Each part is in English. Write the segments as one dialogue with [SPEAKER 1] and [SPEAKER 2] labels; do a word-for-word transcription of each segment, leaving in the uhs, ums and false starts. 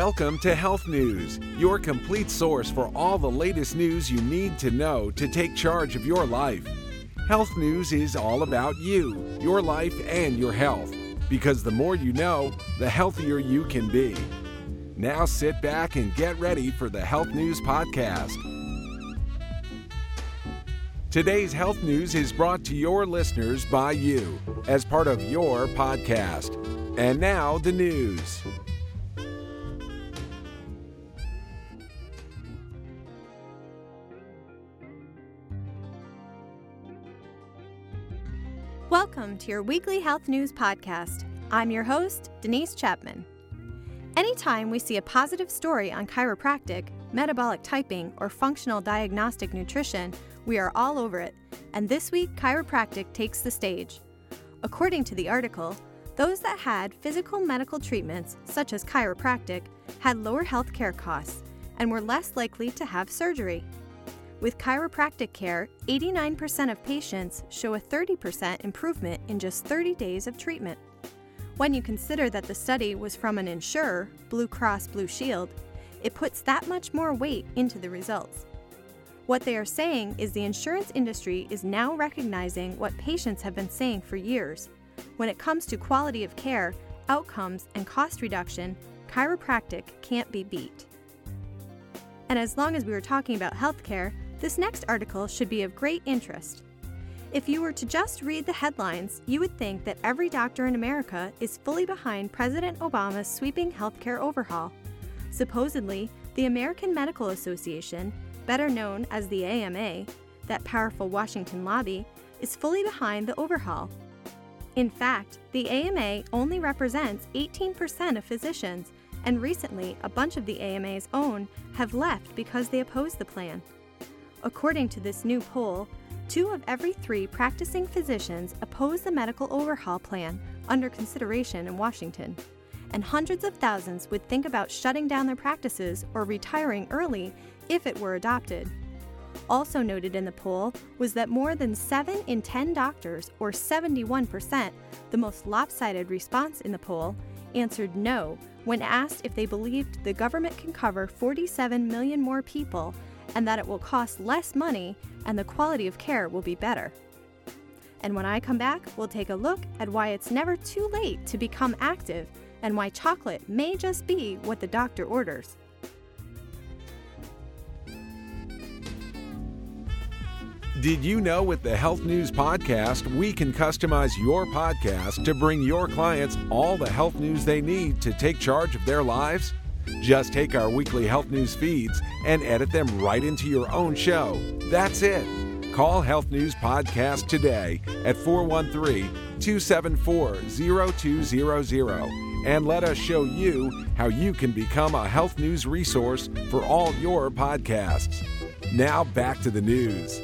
[SPEAKER 1] Welcome to Health News, your complete source for all the latest news you need to know to take charge of your life. Health News is all about you, your life, and your health, because the more you know, the healthier you can be. Now sit back and get ready for the Health News Podcast. Today's Health News is brought to your listeners by you as part of your podcast. And now the news.
[SPEAKER 2] Welcome to your weekly health news podcast. I'm your host, Denise Chapman. Anytime we see a positive story on chiropractic, metabolic typing, or functional diagnostic nutrition, we are all over it. And this week, chiropractic takes the stage. According to the article, those that had physical medical treatments, such as chiropractic, had lower health care costs and were less likely to have surgery. With chiropractic care, eighty-nine percent of patients show a thirty percent improvement in just thirty days of treatment. When you consider that the study was from an insurer, Blue Cross Blue Shield, it puts that much more weight into the results. What they are saying is the insurance industry is now recognizing what patients have been saying for years. When it comes to quality of care, outcomes, and cost reduction, chiropractic can't be beat. And as long as we were talking about healthcare, this next article should be of great interest. If you were to just read the headlines, you would think that every doctor in America is fully behind President Obama's sweeping healthcare overhaul. Supposedly, the American Medical Association, better known as the A M A, that powerful Washington lobby, is fully behind the overhaul. In fact, the A M A only represents eighteen percent of physicians, and recently a bunch of the A M A's own have left because they oppose the plan. According to this new poll, two of every three practicing physicians oppose the medical overhaul plan under consideration in Washington, and hundreds of thousands would think about shutting down their practices or retiring early if it were adopted. Also noted in the poll was that more than seven in ten doctors, or seventy-one percent, the most lopsided response in the poll, answered no when asked if they believed the government can cover forty-seven million more people and that it will cost less money and the quality of care will be better. And when I come back, we'll take a look at why it's never too late to become active and why chocolate may just be what the doctor orders.
[SPEAKER 1] Did you know with the Health News Podcast, we can customize your podcast to bring your clients all the health news they need to take charge of their lives? Just take our weekly health news feeds and edit them right into your own show. That's it. Call Health News Podcast today at four one three, two seven four, zero two zero zero and let us show you how you can become a health news resource for all your podcasts. Now back to the news.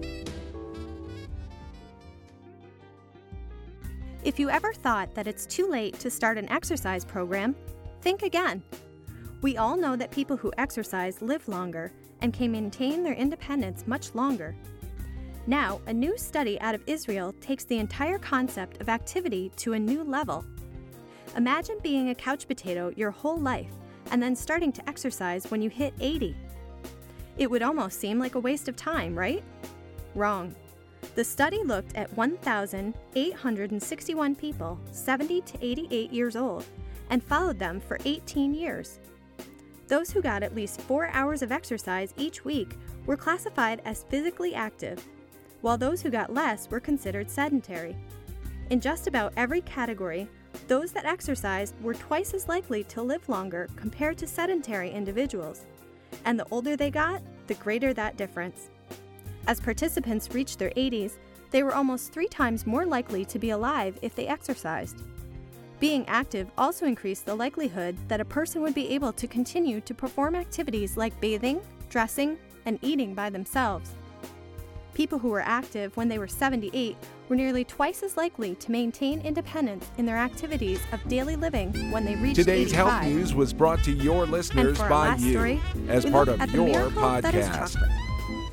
[SPEAKER 2] If you ever thought that it's too late to start an exercise program, think again. We all know that people who exercise live longer and can maintain their independence much longer. Now, a new study out of Israel takes the entire concept of activity to a new level. Imagine being a couch potato your whole life and then starting to exercise when you hit eighty. It would almost seem like a waste of time, right? Wrong. The study looked at one thousand eight hundred sixty-one people, seventy to eighty-eight years old, and followed them for eighteen years. Those who got at least four hours of exercise each week were classified as physically active, while those who got less were considered sedentary. In just about every category, those that exercised were twice as likely to live longer compared to sedentary individuals, and the older they got, the greater that difference. As participants reached their eighties, they were almost three times more likely to be alive if they exercised. Being active also increased the likelihood that a person would be able to continue to perform activities like bathing, dressing, and eating by themselves. People who were active when they were seventy-eight were nearly twice as likely to maintain independence in their activities of daily living when they reached
[SPEAKER 1] Today's
[SPEAKER 2] eighty-five.
[SPEAKER 1] Health News was brought to your listeners
[SPEAKER 2] And for our
[SPEAKER 1] by
[SPEAKER 2] last
[SPEAKER 1] you
[SPEAKER 2] story,
[SPEAKER 1] as
[SPEAKER 2] we
[SPEAKER 1] part
[SPEAKER 2] look
[SPEAKER 1] of
[SPEAKER 2] at the
[SPEAKER 1] your
[SPEAKER 2] miracle that is
[SPEAKER 1] podcast.
[SPEAKER 2] chocolate.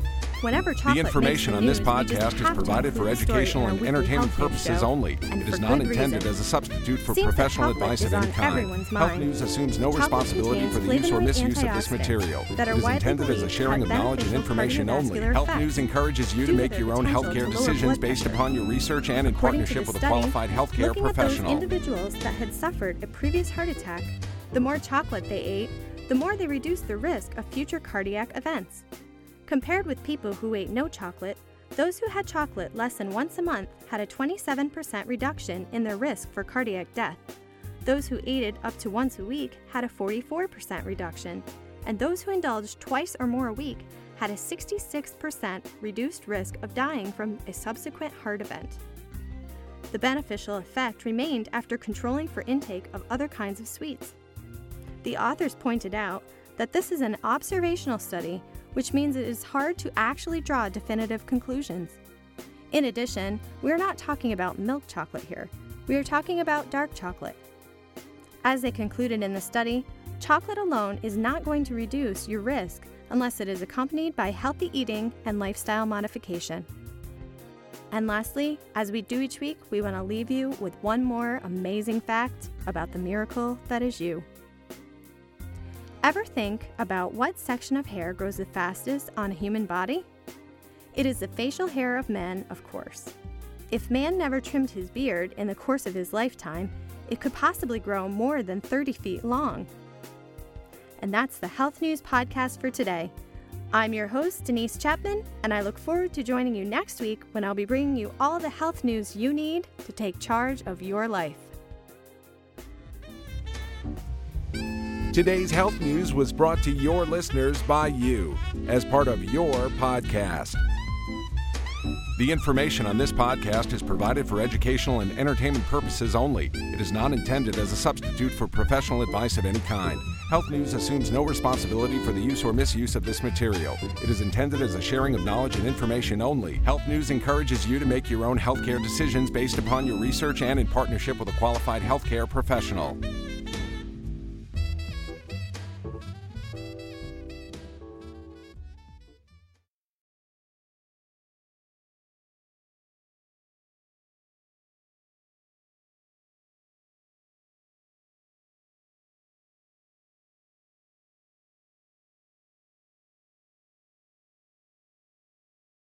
[SPEAKER 2] Whenever chocolate
[SPEAKER 1] The information on
[SPEAKER 2] makes
[SPEAKER 1] this
[SPEAKER 2] the news, we just
[SPEAKER 1] podcast is
[SPEAKER 2] have to
[SPEAKER 1] provided for
[SPEAKER 2] include the story
[SPEAKER 1] educational
[SPEAKER 2] in our
[SPEAKER 1] and
[SPEAKER 2] weekly
[SPEAKER 1] entertainment
[SPEAKER 2] health news
[SPEAKER 1] purposes
[SPEAKER 2] show,
[SPEAKER 1] only.
[SPEAKER 2] and
[SPEAKER 1] It
[SPEAKER 2] for
[SPEAKER 1] is
[SPEAKER 2] good
[SPEAKER 1] not intended
[SPEAKER 2] reason.
[SPEAKER 1] as a substitute for
[SPEAKER 2] Seems that
[SPEAKER 1] professional
[SPEAKER 2] chocolate
[SPEAKER 1] advice
[SPEAKER 2] is
[SPEAKER 1] of any
[SPEAKER 2] on
[SPEAKER 1] kind.
[SPEAKER 2] everyone's
[SPEAKER 1] Health
[SPEAKER 2] mind.
[SPEAKER 1] News assumes no
[SPEAKER 2] Chocolate
[SPEAKER 1] responsibility for the
[SPEAKER 2] contains
[SPEAKER 1] use or
[SPEAKER 2] flavonoid
[SPEAKER 1] misuse of this
[SPEAKER 2] antioxidants
[SPEAKER 1] material.
[SPEAKER 2] that are
[SPEAKER 1] It is
[SPEAKER 2] widely
[SPEAKER 1] intended as a
[SPEAKER 2] believed to
[SPEAKER 1] sharing of
[SPEAKER 2] have
[SPEAKER 1] knowledge and
[SPEAKER 2] beneficial
[SPEAKER 1] information only.
[SPEAKER 2] cardiovascular
[SPEAKER 1] Health
[SPEAKER 2] effects
[SPEAKER 1] News encourages you
[SPEAKER 2] due
[SPEAKER 1] to
[SPEAKER 2] to
[SPEAKER 1] make
[SPEAKER 2] their
[SPEAKER 1] your own
[SPEAKER 2] potential
[SPEAKER 1] healthcare
[SPEAKER 2] to lower
[SPEAKER 1] decisions
[SPEAKER 2] blood
[SPEAKER 1] based
[SPEAKER 2] pressure.
[SPEAKER 1] upon your research and in
[SPEAKER 2] According to
[SPEAKER 1] partnership
[SPEAKER 2] the
[SPEAKER 1] with a
[SPEAKER 2] study,
[SPEAKER 1] qualified healthcare
[SPEAKER 2] looking at those
[SPEAKER 1] professional.
[SPEAKER 2] individuals that had suffered a previous heart attack, the more chocolate they ate, the more they reduced the risk of future cardiac events. Compared with people who ate no chocolate, those who had chocolate less than once a month had a twenty-seven percent reduction in their risk for cardiac death. Those who ate it up to once a week had a forty-four percent reduction, and those who indulged twice or more a week had a sixty-six percent reduced risk of dying from a subsequent heart event. The beneficial effect remained after controlling for intake of other kinds of sweets. The authors pointed out that this is an observational study, which means it is hard to actually draw definitive conclusions. In addition, we are not talking about milk chocolate here. We are talking about dark chocolate. As they concluded in the study, chocolate alone is not going to reduce your risk unless it is accompanied by healthy eating and lifestyle modification. And lastly, as we do each week, we want to leave you with one more amazing fact about the miracle that is you. Ever think about what section of hair grows the fastest on a human body? It is the facial hair of men, of course. If man never trimmed his beard in the course of his lifetime, it could possibly grow more than thirty feet long. And that's the Health News Podcast for today. I'm your host, Denise Chapman, and I look forward to joining you next week when I'll be bringing you all the health news you need to take charge of your life.
[SPEAKER 1] Today's health news was brought to your listeners by you as part of your podcast. The information on this podcast is provided for educational and entertainment purposes only. It is not intended as a substitute for professional advice of any kind. Health News assumes no responsibility for the use or misuse of this material. It is intended as a sharing of knowledge and information only. Health News encourages you to make your own healthcare decisions based upon your research and in partnership with a qualified healthcare professional.